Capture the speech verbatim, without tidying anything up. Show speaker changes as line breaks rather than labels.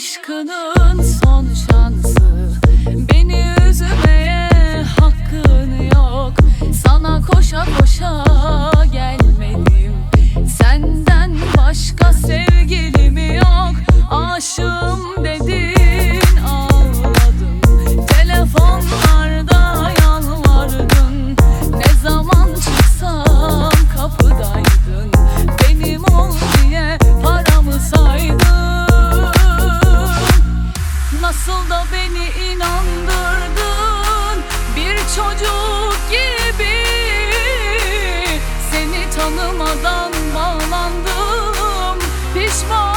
aşkının son şansı. Beni üzmeye hakkın yok. Sana koşa koşa gelmedim. Senden başka sevgilim yok. Aşığım dedin, ağladım. Telefonlarda yalvardın. Ne zaman çıksam kapıdaydın. Benim ol diye paramı saydın. Nasıl da beni inandırdın, bir çocuk gibi. Seni tanımadan bağlandım, pişman